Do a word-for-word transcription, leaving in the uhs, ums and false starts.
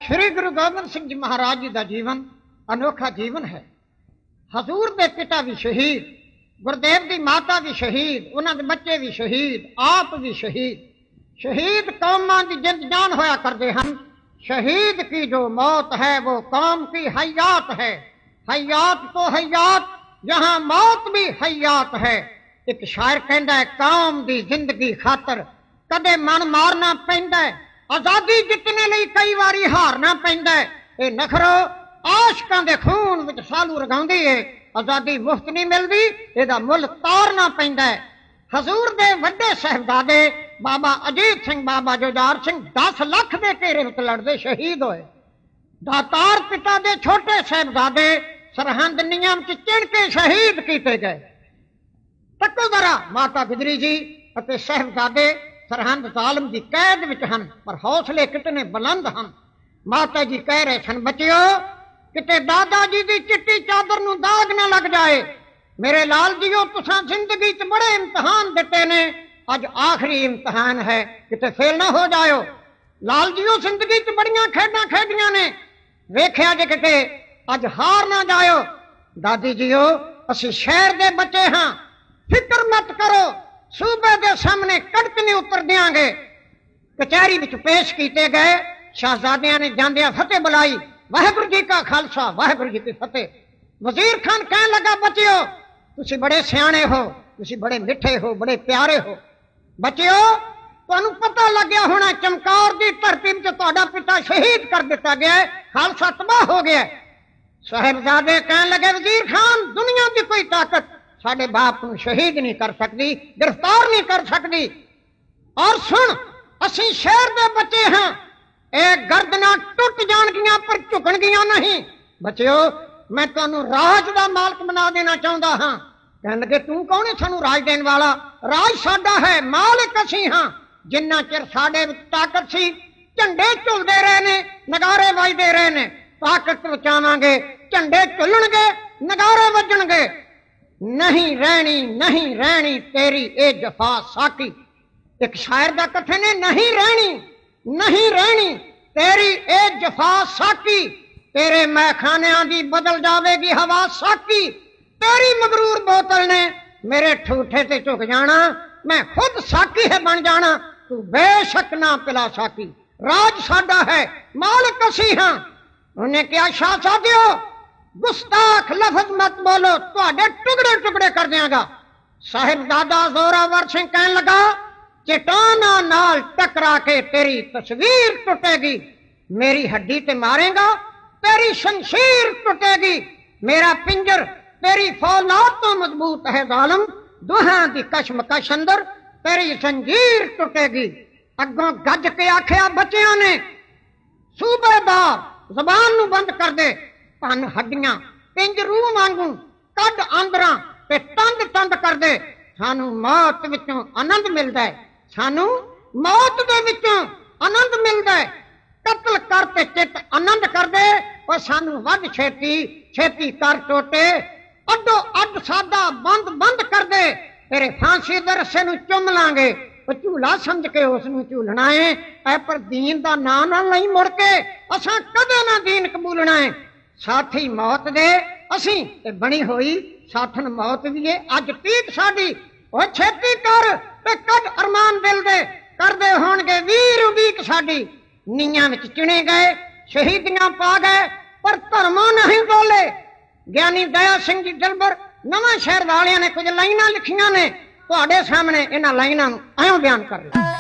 श्री गुरु गोबिंद सिंह जी महाराज जी का जीवन अनोखा जीवन है। हजूर के पिता भी शहीद, गुरदेव की माता भी शहीद, उन्होंने बच्चे भी शहीद, आप भी शहीद। शहीद कौमां की जिंद जान होया करते हैं। शहीद की जो मौत है वो कौम की हयात है। हयात तो हयात, जहां मौत भी हयात है। एक शायर कहता है, कौम की जिंदगी खातर कदे मन मारना पैंदा है, आजादी जितने लिए कई बारी हारना पैंदा है। ये नखरो आशकां दे खून विच सालू रगाउंदी है। आजादी मुफ्त नहीं मिलती, इसदा मुल तारना पैंदा है। हजूर दे वड्डे साहिबजादे बाबा अजीत सिंह, बाबा जुझार सिंह दस लख के घेरे विच लड़दे शहीद होए। दातार पिता दे छोटे साहिबजादे सरहंद नियम च चिण के शहीद किए गए। तको जरा, माता गुजरी जी अते साहिबजादे सरहंद जालम की कैद विच हन, पर हौसले कितने बुलंद हन। माता जी कह रहे सन, बच्चियो किते दादा जी की चिट्टी चादर नूं दाग न लग जाए। मेरे लाल जीओ, तुसां जिंदगी च बड़े इम्तिहान दिते ने, अज आखिरी इम्तिहान है, किते फेल ना हो जाओ। लाल जीओ, जिंदगी च बड़ियां खेडां खेडियां ने, वेख्या जे किते अज हार ना जाओ। दादी जीओ, असीं शहर दे बच्चे हां, फिक्र मत करो, सूबे के सामने कड़क नहीं उतर देंगे। कचहरी विच पेश किए गए। शहजादिया ने जांदिया फतेह बुलाई, वाहिगुरू जी का खालसा वाहिगुरू जी की फतेह। वजीर खान कहने लगा, बच्चियो तुसी बड़े सियाणे हो, तुसी बड़े मिठे हो, बड़े प्यारे हो। बच्चियो तुहानू पता लग्या होना, चमकौर की धरती में तुहाडा पिता शहीद कर दिता गया है, खालसा तबाह हो गया। साहिबजादे कहने लगे, वजीर खान दुनिया की कोई ताकत साडे बाप को शहीद नहीं कर सकती, गिरफ्तार नहीं कर सकती। और सुन, असी शहर के बच्चे हाँ, एक गर्दना टुट जाणगियां पर झुकणगियां नहीं। बच्चियो मैं तुहानू राज का मालक बना देना चाहता हाँ। कहने लगे, तू कौन है सानू राज देने वाला? राज साडा है, मालिक असी हाँ। जिन्ना चिर साडे विच ताकत सी, झंडे झुलदे रहे ने, नगारे वजदे रहे ने। ताकत बचावांगे, झंडे झुलणगे, नगारे वजणगे। नहीं रहनी, नहीं रहनी तेरी ए जफा साकी। एक शायर का कथन है, नहीं रहनी, नहीं रहनी तेरी ए जफा साकी। तेरे मैखानियां दी बदल जावेगी हवा साकी। तेरी मगरूर बोतल ने मेरे ठूठे ते झुक जाना, मैं खुद साकी है बन जाना, तू बेशक ना पिला साकी। राज साडा है, मालिक असी हां। उन्हें क्या, शाहजादियो गुस्ताख लफज मत बोलो, तुहाडे टुकड़े टुकड़े कर देंगा। साहिबजादा जोरावर सिंह कहने लगा, चट्टाना नाल टकरा के तेरी तस्वीर टूटेगी। मेरी हड्डी ते मारेगा, तेरी शमशीर टूटेगी। मेरा पिंजर तेरी फौलाद तो मजबूत है जालम, दुहां दी कशमकश अंदर तेरी जंजीर टूटेगी। अगों गज के आखिया बच्चियां ने, सूबेदार जबान नू बंद कर दे, भन हड्डियां पिंज रूह वांगू कद आंदरां ते तंद तंद कर दे। सानू मौत विचों आनंद मिलदा है, सानू मौत दे विचों आनंद मिलदा है। कत्ल कर ते चित आनंद कर दे, और सानू वध छेती छेती कर टोटे। अड्डो अड्ड सादा बंद बंद कर दे, तेरे फांसी दे रस्से नू चुम लांगे। झूला समझ के उसनू झूलना है, ऐ पर दीन दा नाम ना नहीं मुड़ के असां कदे ना दीन कबूलना है। साथी मौत दे असी ते बनी होई साथन मौत भी है। अज पीक साडी ओ छेती कर ते कद अरमान दिल दे कर दे होणगे वीर उदीक साडी। नीयां विच चिणे गए, शहीदियां पा गए, पर धर्मों नहीं बोले। ज्ञानी दया सिंह जी जलबर नवां शहर वालियां ने कुछ लाइनां लिखियां ने, तुहाडे सामने इन्हां लाइनां नूं आयों बयान कर रहे।